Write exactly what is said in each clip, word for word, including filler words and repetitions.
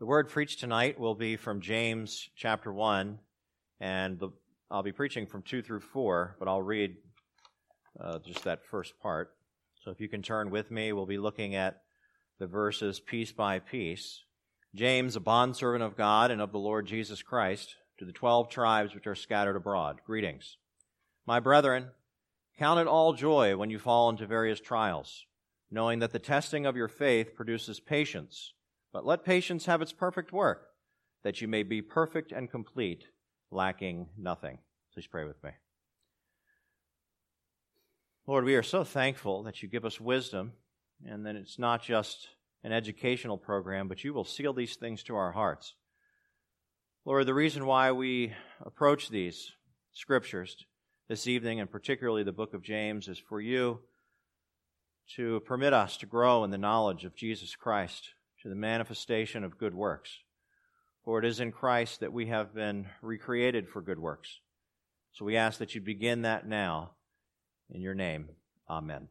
The word preached tonight will be from James chapter one, and the, I'll be preaching from two through four, but I'll read uh, just that first part. So if you can turn with me, we'll be looking at the verses piece by piece. James, a bondservant of God and of the Lord Jesus Christ, to the twelve tribes which are scattered abroad. Greetings. My brethren, count it all joy when you fall into various trials, knowing that the testing of your faith produces patience. But let patience have its perfect work, that you may be perfect and complete, lacking nothing. Please pray with me. Lord, we are so thankful that you give us wisdom, and that it's not just an educational program, but you will seal these things to our hearts. Lord, the reason why we approach these scriptures this evening, and particularly the book of James, is for you to permit us to grow in the knowledge of Jesus Christ, to the manifestation of good works. For it is in Christ that we have been recreated for good works. So we ask that you begin that now. In your name, amen.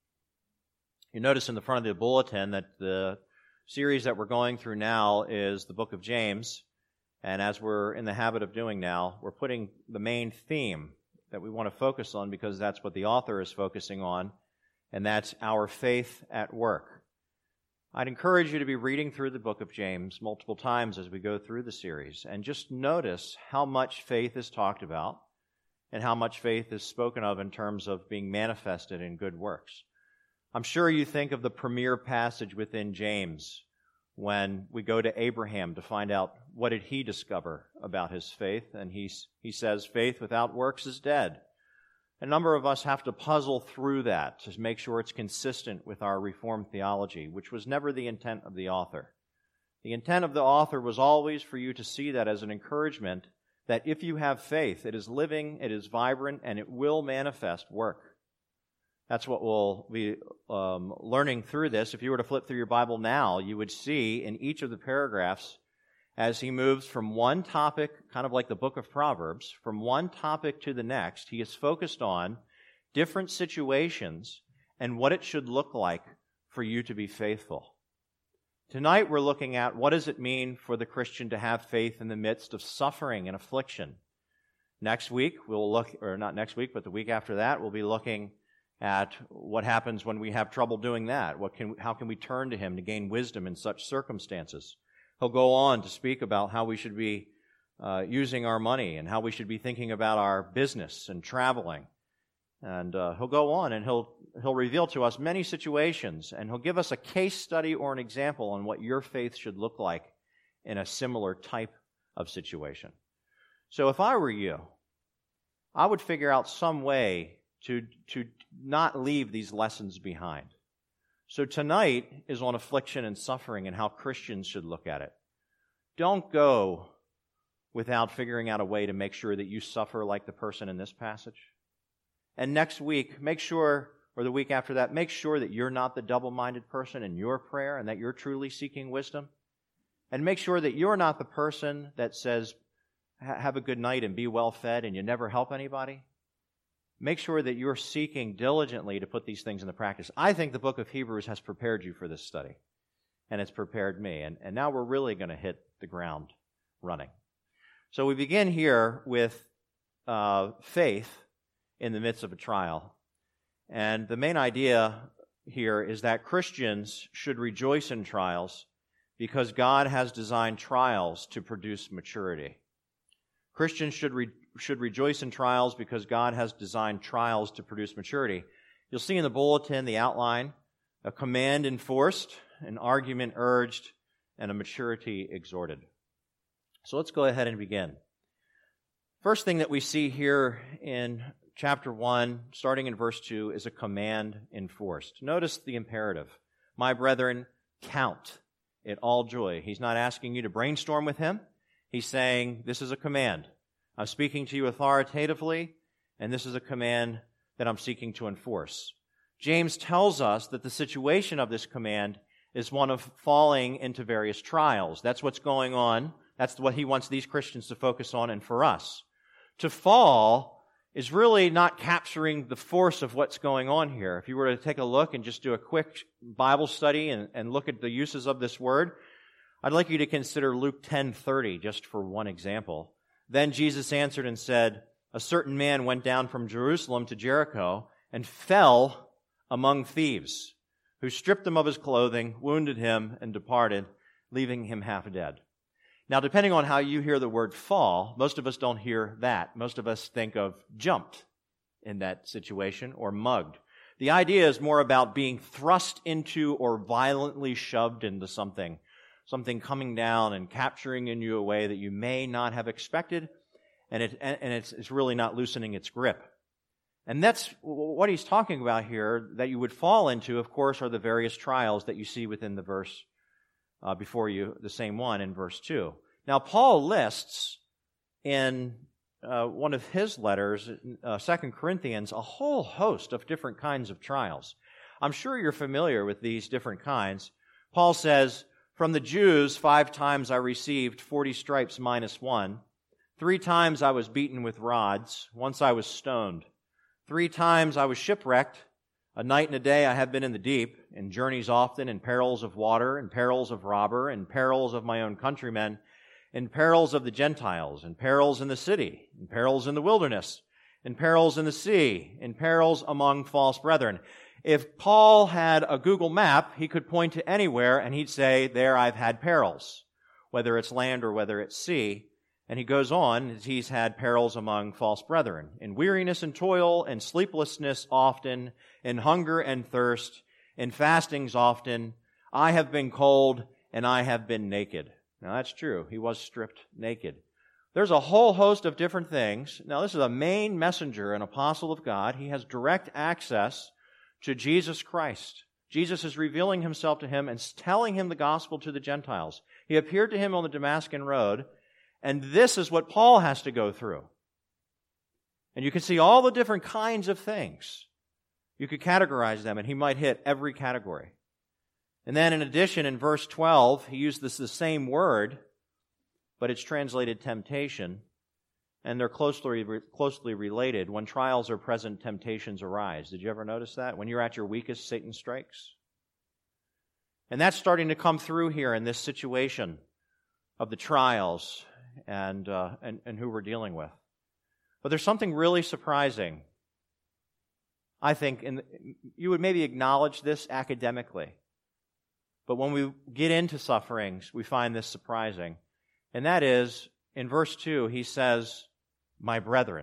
You notice in the front of the bulletin that the series that we're going through now is the book of James. And as we're in the habit of doing now, we're putting the main theme that we want to focus on, because that's what the author is focusing on, and that's our faith at work. I'd encourage you to be reading through the book of James multiple times as we go through the series, and just notice how much faith is talked about and how much faith is spoken of in terms of being manifested in good works. I'm sure you think of the premier passage within James when we go to Abraham to find out what did he discover about his faith, and he, he says, faith without works is dead. A number of us have to puzzle through that to make sure it's consistent with our Reformed theology, which was never the intent of the author. The intent of the author was always for you to see that as an encouragement that if you have faith, it is living, it is vibrant, and it will manifest work. That's what we'll be um, learning through this. If you were to flip through your Bible now, you would see in each of the paragraphs, as he moves from one topic, kind of like the book of Proverbs, from one topic to the next, he is focused on different situations and what it should look like for you to be faithful. Tonight we're looking at what does it mean for the Christian to have faith in the midst of suffering and affliction. Next week we'll look, or not next week, but the week after that, we'll be looking at what happens when we have trouble doing that. What can, how can we turn to him to gain wisdom in such circumstances? He'll go on to speak about how we should be uh, using our money and how we should be thinking about our business and traveling. And uh, he'll go on and he'll he'll reveal to us many situations, and he'll give us a case study or an example on what your faith should look like in a similar type of situation. So if I were you, I would figure out some way to to not leave these lessons behind. So tonight is on affliction and suffering and how Christians should look at it. Don't go without figuring out a way to make sure that you suffer like the person in this passage. And next week, make sure, or the week after that, make sure that you're not the double-minded person in your prayer and that you're truly seeking wisdom. And make sure that you're not the person that says, have a good night and be well fed and you never help anybody. Make sure that you're seeking diligently to put these things into practice. I think the book of Hebrews has prepared you for this study, and it's prepared me. And, and now we're really going to hit the ground running. So we begin here with uh, faith in the midst of a trial. And the main idea here is that Christians should rejoice in trials because God has designed trials to produce maturity. Christians should re- should rejoice in trials because God has designed trials to produce maturity. You'll see in the bulletin, the outline, a command enforced, an argument urged, and a maturity exhorted. So let's go ahead and begin. First thing that we see here in chapter one, starting in verse two, is a command enforced. Notice the imperative. My brethren, count it all joy. He's not asking you to brainstorm with him. He's saying, this is a command. I'm speaking to you authoritatively, and this is a command that I'm seeking to enforce. James tells us that the situation of this command is one of falling into various trials. That's what's going on. That's what he wants these Christians to focus on and for us. To fall is really not capturing the force of what's going on here. If you were to take a look and just do a quick Bible study and, and look at the uses of this word, I'd like you to consider Luke ten thirty just for one example. Then Jesus answered and said, "A certain man went down from Jerusalem to Jericho and fell among thieves, who stripped him of his clothing, wounded him, and departed, leaving him half dead." Now, depending on how you hear the word fall, most of us don't hear that. Most of us think of jumped in that situation or mugged. The idea is more about being thrust into or violently shoved into something, something coming down and capturing in you a way that you may not have expected, and it and it's, it's really not loosening its grip. And that's what he's talking about here, that you would fall into, of course, are the various trials that you see within the verse uh, before you, the same one in verse two. Now, Paul lists in uh, one of his letters, uh, Second Corinthians, a whole host of different kinds of trials. I'm sure you're familiar with these different kinds. Paul says, "From the Jews, five times I received forty stripes minus one. Three times I was beaten with rods. Once I was stoned. Three times I was shipwrecked. A night and a day I have been in the deep, in journeys often, in perils of water, in perils of robber, in perils of my own countrymen, in perils of the Gentiles, in perils in the city, in perils in the wilderness, in perils in the sea, in perils among false brethren." If Paul had a Google map, he could point to anywhere and he'd say, "There I've had perils," whether it's land or whether it's sea. And he goes on, he's had perils among false brethren, in weariness and toil, in sleeplessness often, in hunger and thirst, in fastings often. I have been cold and I have been naked. Now that's true. He was stripped naked. There's a whole host of different things. Now this is a main messenger, an apostle of God. He has direct access to Jesus Christ. Jesus is revealing himself to him and telling him the gospel to the Gentiles. He appeared to him on the Damascus road, and this is what Paul has to go through. And you can see all the different kinds of things. You could categorize them, and he might hit every category. And then in addition, in verse twelve, he used this the same word, but it's translated temptation, and they're closely closely related. When trials are present, temptations arise. Did you ever notice that? When you're at your weakest, Satan strikes. And that's starting to come through here in this situation of the trials and uh, and, and who we're dealing with. But there's something really surprising, I think, and you would maybe acknowledge this academically. But when we get into sufferings, we find this surprising. And that is, in verse two, he says, "My brethren."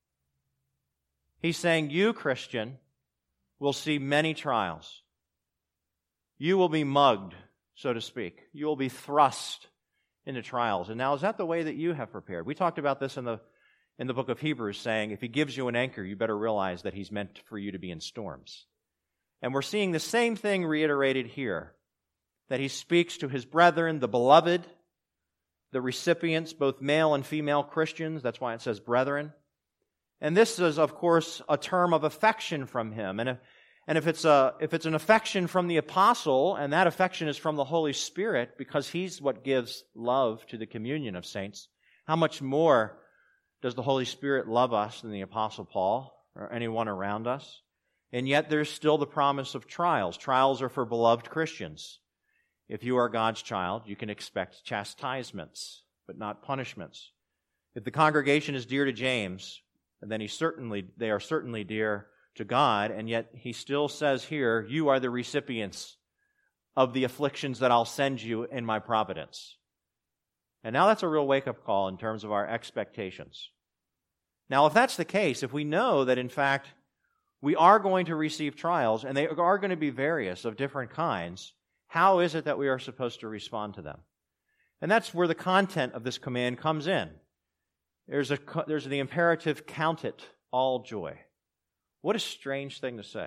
He's saying, you, Christian, will see many trials. You will be mugged, so to speak. You will be thrust into trials. And now, is that the way that you have prepared? We talked about this in the in the book of Hebrews, saying, if he gives you an anchor, you better realize that he's meant for you to be in storms. And we're seeing the same thing reiterated here, that he speaks to his brethren, the beloved, the recipients, both male and female Christians. That's why it says brethren. And this is, of course, a term of affection from him. And if, and if it's a if it's an affection from the apostle, and that affection is from the Holy Spirit, because he's what gives love to the communion of saints, how much more does the Holy Spirit love us than the Apostle Paul or anyone around us? And yet there's still the promise of trials. Trials are for beloved Christians. If you are God's child, you can expect chastisements, but not punishments. If the congregation is dear to James, then he certainly they are certainly dear to God, and yet he still says here, you are the recipients of the afflictions that I'll send you in my providence. And now that's a real wake-up call in terms of our expectations. Now, if that's the case, if we know that, in fact, we are going to receive trials, and they are going to be various of different kinds, how is it that we are supposed to respond to them? And that's where the content of this command comes in. There's, a, there's the imperative, count it all joy. What a strange thing to say.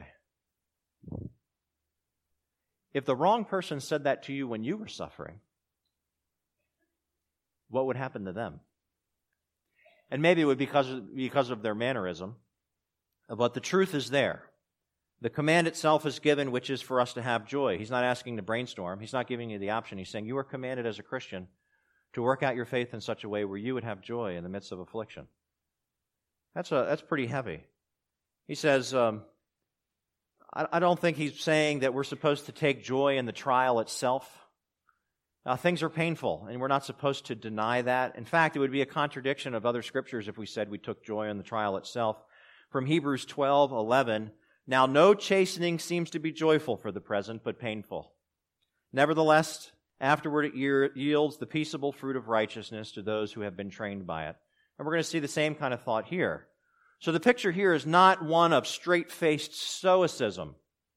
If the wrong person said that to you when you were suffering, what would happen to them? And maybe it would be because of, because of their mannerism, but the truth is there. The command itself is given, which is for us to have joy. He's not asking to brainstorm. He's not giving you the option. He's saying you are commanded as a Christian to work out your faith in such a way where you would have joy in the midst of affliction. That's a, that's pretty heavy. He says, um, I, I don't think he's saying that we're supposed to take joy in the trial itself. Now, things are painful, and we're not supposed to deny that. In fact, it would be a contradiction of other scriptures if we said we took joy in the trial itself. From Hebrews twelve eleven, now no chastening seems to be joyful for the present, but painful. Nevertheless, afterward it yields the peaceable fruit of righteousness to those who have been trained by it. And we're going to see the same kind of thought here. So the picture here is not one of straight-faced stoicism.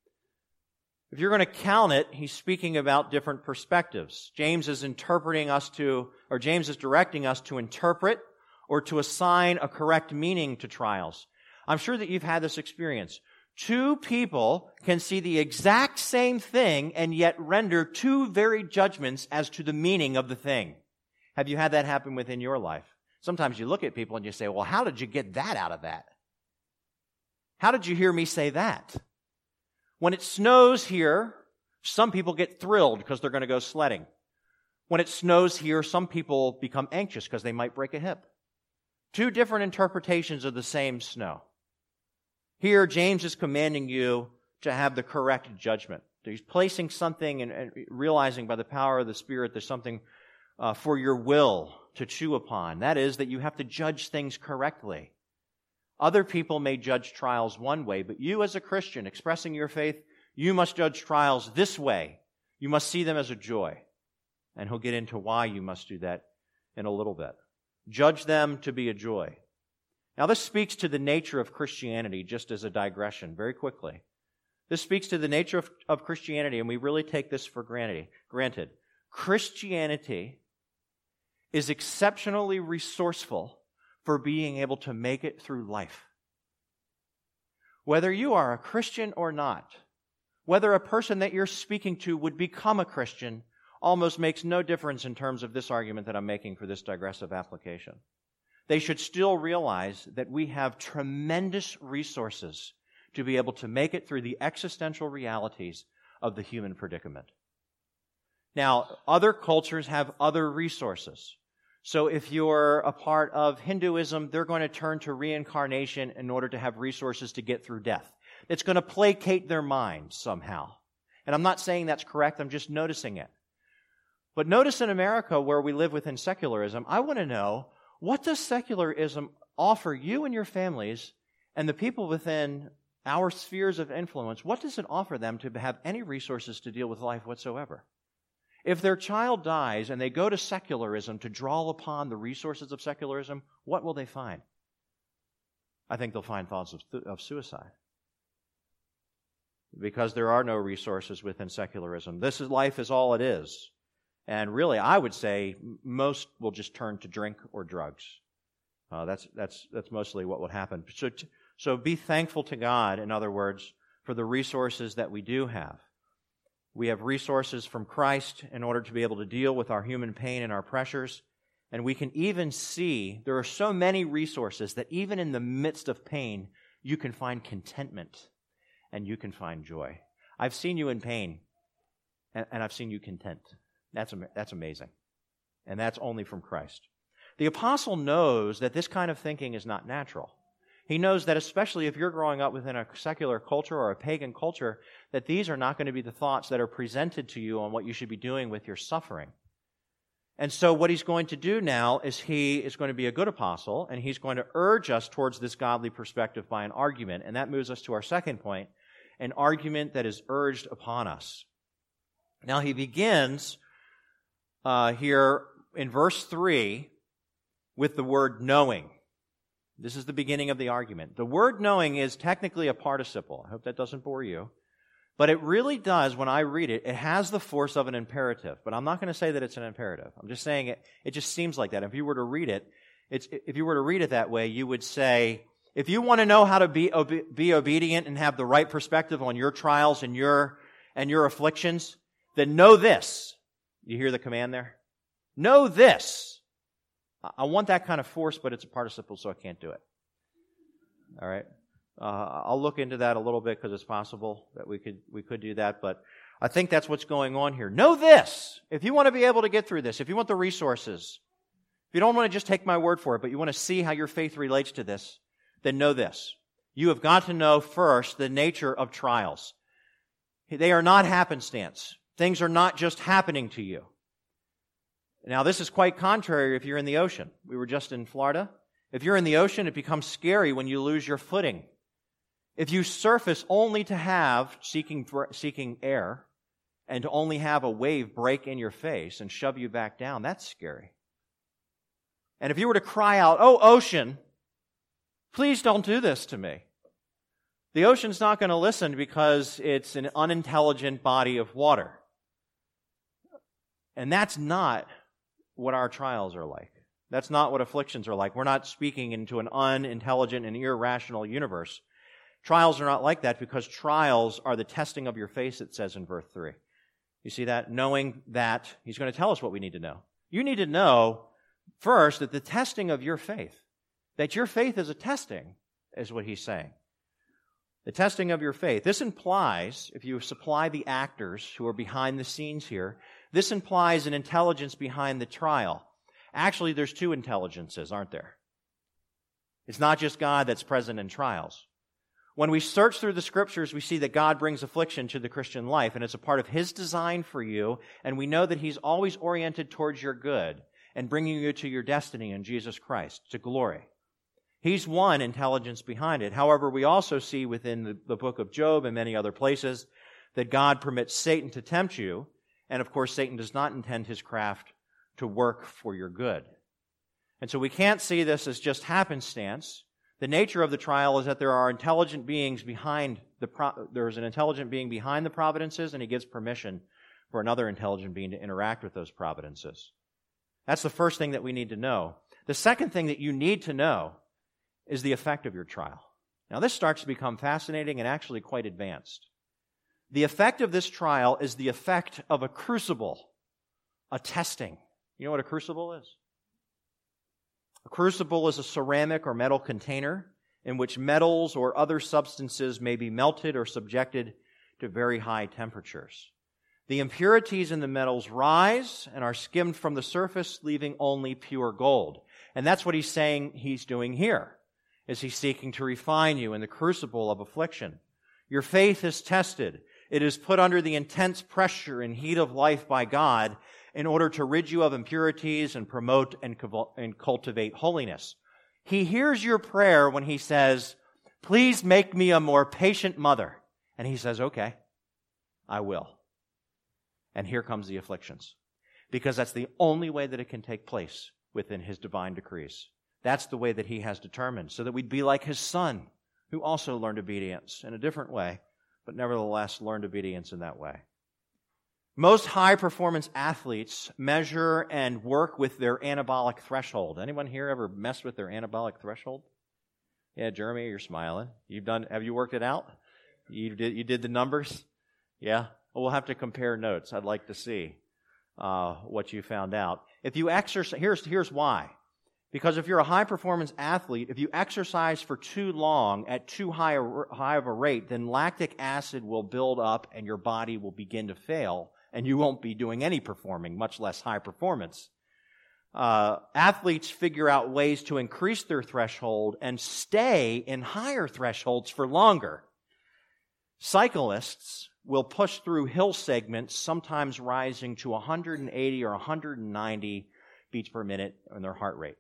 If you're going to count it, he's speaking about different perspectives. James is interpreting us to, or James is directing us to interpret or to assign a correct meaning to trials. I'm sure that you've had this experience. Two people can see the exact same thing and yet render two varied judgments as to the meaning of the thing. Have you had that happen within your life? Sometimes you look at people and you say, well, how did you get that out of that? How did you hear me say that? When it snows here, some people get thrilled because they're going to go sledding. When it snows here, some people become anxious because they might break a hip. Two different interpretations of the same snow. Here, James is commanding you to have the correct judgment. He's placing something and, and realizing by the power of the Spirit there's something uh, for your will to chew upon. That is, that you have to judge things correctly. Other people may judge trials one way, but you as a Christian expressing your faith, you must judge trials this way. You must see them as a joy. And he'll get into why you must do that in a little bit. Judge them to be a joy. Now this speaks to the nature of Christianity, just as a digression, very quickly. This speaks to the nature of, of Christianity, and we really take this for granted. Granted, Christianity is exceptionally resourceful for being able to make it through life. Whether you are a Christian or not, whether a person that you're speaking to would become a Christian, almost makes no difference in terms of this argument that I'm making for this digressive application. They should still realize that we have tremendous resources to be able to make it through the existential realities of the human predicament. Now, other cultures have other resources. So if you're a part of Hinduism, they're going to turn to reincarnation in order to have resources to get through death. It's going to placate their minds somehow. And I'm not saying that's correct, I'm just noticing it. But notice in America, where we live within secularism, I want to know, what does secularism offer you and your families and the people within our spheres of influence? What does it offer them to have any resources to deal with life whatsoever? If their child dies and they go to secularism to draw upon the resources of secularism, what will they find? I think they'll find thoughts of, th- of suicide. Because there are no resources within secularism. This is, life is all it is. And really, I would say most will just turn to drink or drugs. Uh, that's that's that's mostly what would happen. So, t- so be thankful to God, in other words, for the resources that we do have. We have resources from Christ in order to be able to deal with our human pain and our pressures. And we can even see there are so many resources that even in the midst of pain, you can find contentment and you can find joy. I've seen you in pain, and, and I've seen you content. That's, that's amazing. And that's only from Christ. The apostle knows that this kind of thinking is not natural. He knows that especially if you're growing up within a secular culture or a pagan culture, that these are not going to be the thoughts that are presented to you on what you should be doing with your suffering. And so what he's going to do now is he is going to be a good apostle, and he's going to urge us towards this godly perspective by an argument. And that moves us to our second point, an argument that is urged upon us. Now he begins uh, here in verse three with the word knowing. This is the beginning of the argument. The word knowing is technically a participle. I hope that doesn't bore you. But it really does, when I read it, it has the force of an imperative. But I'm not going to say that it's an imperative. I'm just saying it, it just seems like that. If you were to read it, it's, if you were to read it that way, you would say, if you want to know how to be, obe- be obedient and have the right perspective on your trials and your, and your afflictions, then know this. You hear the command there? Know this. I want that kind of force, but it's a participle, so I can't do it. All right? Uh, I'll look into that a little bit because it's possible that we could we could do that, but I think that's what's going on here. Know this. If you want to be able to get through this, if you want the resources, if you don't want to just take my word for it, but you want to see how your faith relates to this, then know this. You have got to know first the nature of trials. They are not happenstance. Things are not just happening to you. Now, this is quite contrary if you're in the ocean. We were just in Florida. If you're in the ocean, it becomes scary when you lose your footing. If you surface only to have, seeking, seeking air, and to only have a wave break in your face and shove you back down, that's scary. And if you were to cry out, "Oh, ocean, please don't do this to me," the ocean's not going to listen because it's an unintelligent body of water. And that's not what our trials are like. That's not what afflictions are like. We're not speaking into an unintelligent and irrational universe. Trials are not like that because trials are the testing of your faith, it says in verse three. You see that? Knowing that, he's going to tell us what we need to know. You need to know, first, that the testing of your faith, that your faith is a testing, is what he's saying. The testing of your faith. This implies, if you supply the actors who are behind the scenes here, this implies an intelligence behind the trial. Actually, there's two intelligences, aren't there? It's not just God that's present in trials. When we search through the Scriptures, we see that God brings affliction to the Christian life, and it's a part of His design for you, and we know that He's always oriented towards your good and bringing you to your destiny in Jesus Christ, to glory. He's one intelligence behind it. However, we also see within the, the book of Job and many other places that God permits Satan to tempt you, and of course Satan does not intend his craft to work for your good. And so we can't see this as just happenstance. The nature of the trial is that there are intelligent beings behind the pro- there's an intelligent being behind the providences, and he gives permission for another intelligent being to interact with those providences. That's the first thing that we need to know. The second thing that you need to know is the effect of your trial. Now, this starts to become fascinating and actually quite advanced. The effect of this trial is the effect of a crucible, a testing. You know what a crucible is? A crucible is a ceramic or metal container in which metals or other substances may be melted or subjected to very high temperatures. The impurities in the metals rise and are skimmed from the surface, leaving only pure gold. And that's what he's saying he's doing here, is he's seeking to refine you in the crucible of affliction. Your faith is tested. It is put under the intense pressure and heat of life by God in order to rid you of impurities and promote and cultivate holiness. He hears your prayer when he says, "Please make me a more patient mother." And he says, "Okay, I will." And here comes the afflictions, because that's the only way that it can take place within his divine decrees. That's the way that he has determined, so that we'd be like his Son, who also learned obedience in a different way, but nevertheless learned obedience in that way. Most high-performance athletes measure and work with their anabolic threshold. Anyone here ever messed with their anabolic threshold? Yeah, Jeremy, you're smiling. You've done. Have you worked it out? You did. You did the numbers? Yeah. Well, we'll have to compare notes. I'd like to see uh, what you found out. If you exercise, here's here's why. Because if you're a high-performance athlete, if you exercise for too long at too high, a, high of a rate, then lactic acid will build up and your body will begin to fail, and you won't be doing any performing, much less high performance. Uh, athletes figure out ways to increase their threshold and stay in higher thresholds for longer. Cyclists will push through hill segments, sometimes rising to one hundred eighty or one hundred ninety beats per minute in their heart rate.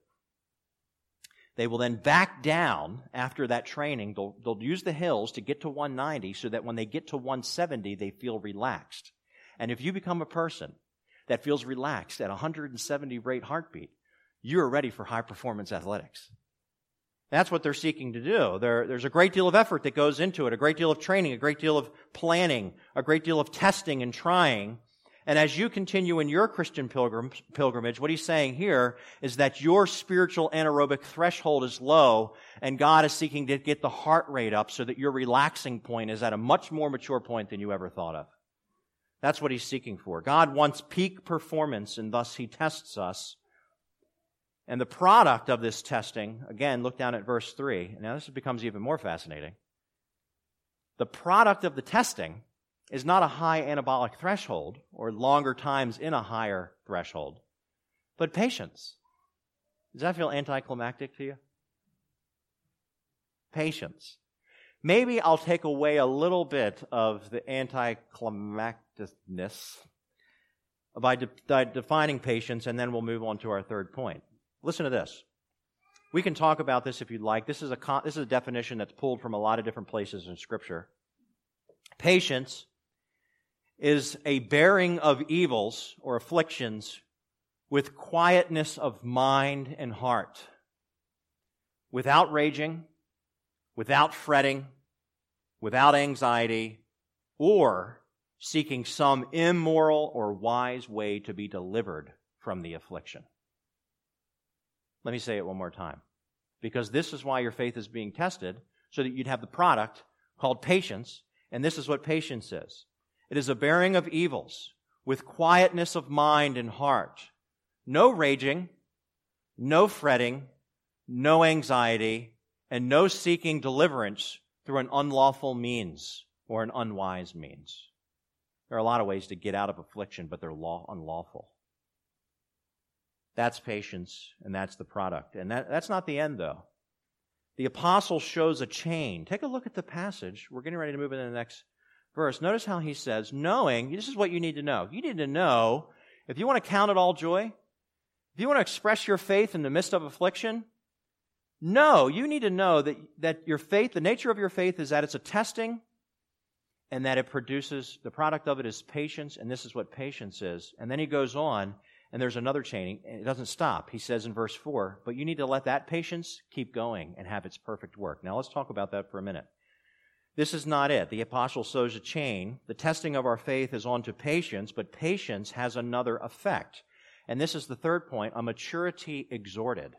They will then back down after that training. They'll, they'll use the hills to get to one ninety so that when they get to one seventy, they feel relaxed. And if you become a person that feels relaxed at one hundred seventy rate heartbeat, you're ready for high-performance athletics. That's what they're seeking to do. There, there's a great deal of effort that goes into it, a great deal of training, a great deal of planning, a great deal of testing and trying. And as you continue in your Christian pilgrim, pilgrimage, what he's saying here is that your spiritual anaerobic threshold is low, and God is seeking to get the heart rate up so that your relaxing point is at a much more mature point than you ever thought of. That's what he's seeking for. God wants peak performance, and thus he tests us. And the product of this testing, again, look down at verse three. Now this becomes even more fascinating. The product of the testing is not a high anabolic threshold or longer times in a higher threshold, but patience. Does that feel anticlimactic to you? Patience. Maybe I'll take away a little bit of the anticlimacticness by, de- by defining patience, and then we'll move on to our third point. Listen to this. We can talk about this if you'd like. This is a con- this is a definition that's pulled from a lot of different places in Scripture. Patience is a bearing of evils or afflictions with quietness of mind and heart, without raging, without fretting, without anxiety, or seeking some immoral or wise way to be delivered from the affliction. Let me say it one more time, because this is why your faith is being tested, so that you'd have the product called patience, and this is what patience is. It is a bearing of evils with quietness of mind and heart. No raging, no fretting, no anxiety, and no seeking deliverance through an unlawful means or an unwise means. There are a lot of ways to get out of affliction, but they're law- unlawful. That's patience, and that's the product. And that, that's not the end, though. The apostle shows a chain. Take a look at the passage. We're getting ready to move into the next verse. Notice how he says, knowing, this is what you need to know. You need to know, if you want to count it all joy, if you want to express your faith in the midst of affliction, no, you need to know that, that your faith, the nature of your faith is that it's a testing and that it produces, the product of it is patience, and this is what patience is. And then he goes on, and there's another chaining, and it doesn't stop. He says in verse four, but you need to let that patience keep going and have its perfect work. Now let's talk about that for a minute. This is not it. The apostle sews a chain. The testing of our faith is on to patience, but patience has another effect. And this is the third point, a maturity exhorted.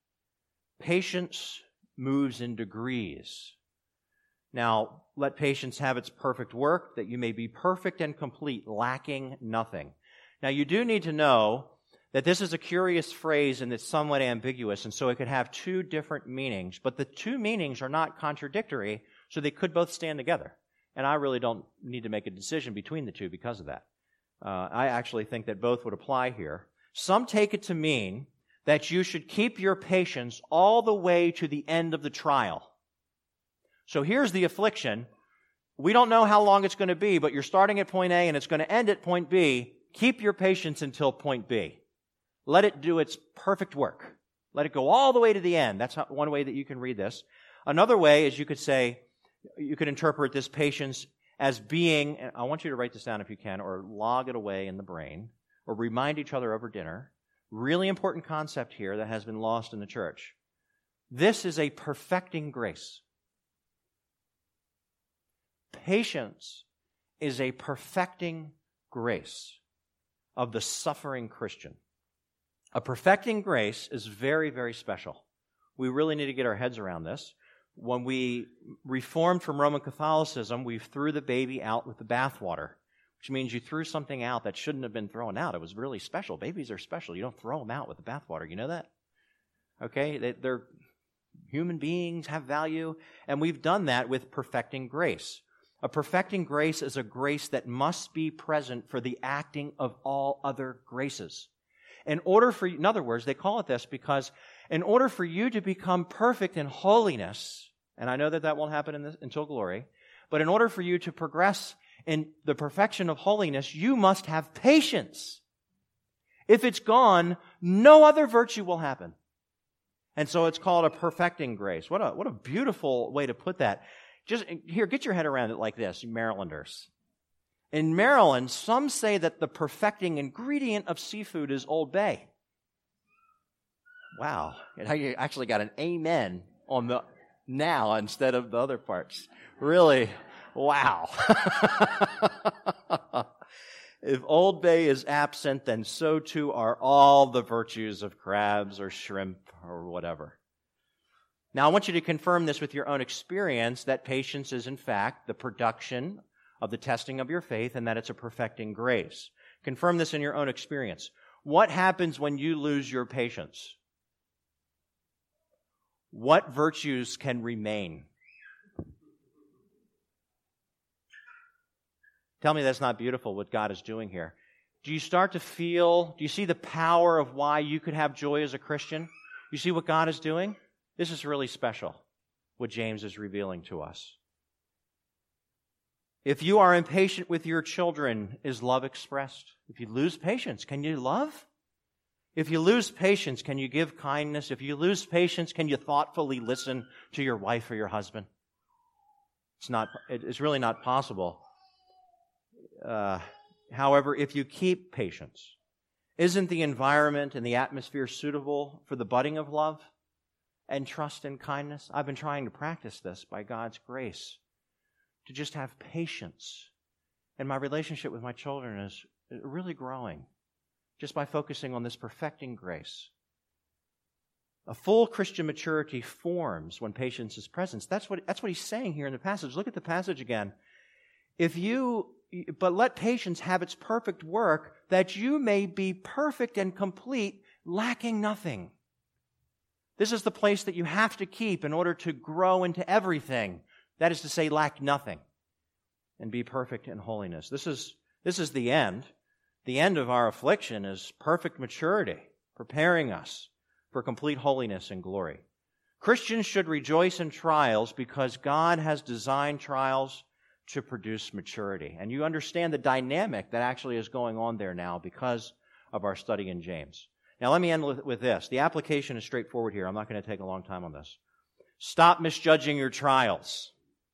Patience moves in degrees. Now, let patience have its perfect work, that you may be perfect and complete, lacking nothing. Now, you do need to know that this is a curious phrase and it's somewhat ambiguous, and so it could have two different meanings, but the two meanings are not contradictory, so they could both stand together. And I really don't need to make a decision between the two because of that. Uh, I actually think that both would apply here. Some take it to mean that you should keep your patience all the way to the end of the trial. So here's the affliction. We don't know how long it's going to be, but you're starting at point A and it's going to end at point B. Keep your patience until point B. Let it do its perfect work. Let it go all the way to the end. That's how, one way that you can read this. Another way is you could say, you could interpret this patience as being, and I want you to write this down if you can, or log it away in the brain, or remind each other over dinner. Really important concept here that has been lost in the church. This is a perfecting grace. Patience is a perfecting grace of the suffering Christian. A perfecting grace is very, very special. We really need to get our heads around this. When we reformed from Roman Catholicism, we threw the baby out with the bathwater, which means you threw something out that shouldn't have been thrown out. It was really special. Babies are special. You don't throw them out with the bathwater. You know that? Okay? They, they're human beings, have value, and we've done that with perfecting grace. A perfecting grace is a grace that must be present for the acting of all other graces. In order for, in other words, they call it this because in order for you to become perfect in holiness, and I know that that won't happen in this, until glory, but in order for you to progress in the perfection of holiness, you must have patience. If it's gone, no other virtue will happen. And so it's called a perfecting grace. What a, what a beautiful way to put that. Just here, get your head around it like this, you Marylanders. In Maryland, some say that the perfecting ingredient of seafood is Old Bay. Wow. You actually got an amen on the now instead of the other parts. Really, wow. If Old Bay is absent, then so too are all the virtues of crabs or shrimp or whatever. Now, I want you to confirm this with your own experience, that patience is, in fact, the production of the testing of your faith and that it's a perfecting grace. Confirm this in your own experience. What happens when you lose your patience? What virtues can remain? Tell me that's not beautiful what God is doing here. Do you start to feel, do you see the power of why you could have joy as a Christian? You see what God is doing? This is really special, what James is revealing to us. If you are impatient with your children, is love expressed? If you lose patience, can you love? If you lose patience, can you give kindness? If you lose patience, can you thoughtfully listen to your wife or your husband? It's not. It's really not possible. Uh, however, if you keep patience, isn't the environment and the atmosphere suitable for the budding of love and trust and kindness? I've been trying to practice this by God's grace, to just have patience. And my relationship with my children is really growing just by focusing on this perfecting grace. A full Christian maturity forms when patience is present. That's what, that's what he's saying here in the passage. Look at the passage again. If you, but let patience have its perfect work, that you may be perfect and complete, lacking nothing. This is the place that you have to keep in order to grow into everything. That is to say, lack nothing and be perfect in holiness. This is, this is the end. The end of our affliction is perfect maturity, preparing us for complete holiness and glory. Christians should rejoice in trials because God has designed trials to produce maturity. And you understand the dynamic that actually is going on there now because of our study in James. Now let me end with, with this. The application is straightforward here. I'm not going to take a long time on this. Stop misjudging your trials.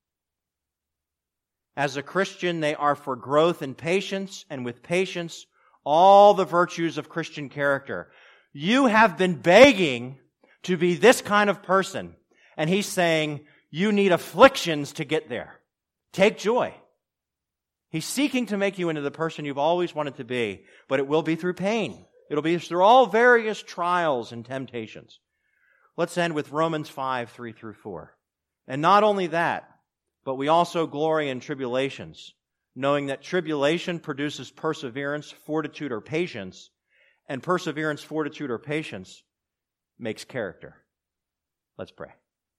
As a Christian, they are for growth in patience, and with patience, all the virtues of Christian character. You have been begging to be this kind of person, and he's saying you need afflictions to get there. Take joy. He's seeking to make you into the person you've always wanted to be, but it will be through pain. It'll be through all various trials and temptations. Let's end with Romans five, three through four. And not only that, but we also glory in tribulations, knowing that tribulation produces perseverance, fortitude, or patience, and perseverance, fortitude, or patience makes character. Let's pray.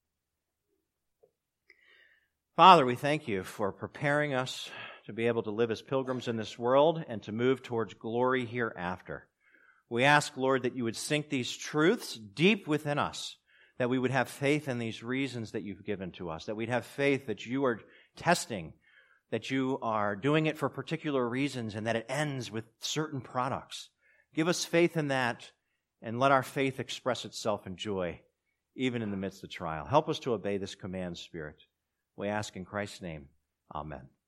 Father, we thank you for preparing us to be able to live as pilgrims in this world and to move towards glory hereafter. We ask, Lord, that you would sink these truths deep within us, that we would have faith in these reasons that you've given to us, that we'd have faith that you are testing, that you are doing it for particular reasons, and that it ends with certain products. Give us faith in that, and let our faith express itself in joy, even in the midst of trial. Help us to obey this command, Spirit. We ask in Christ's name. Amen.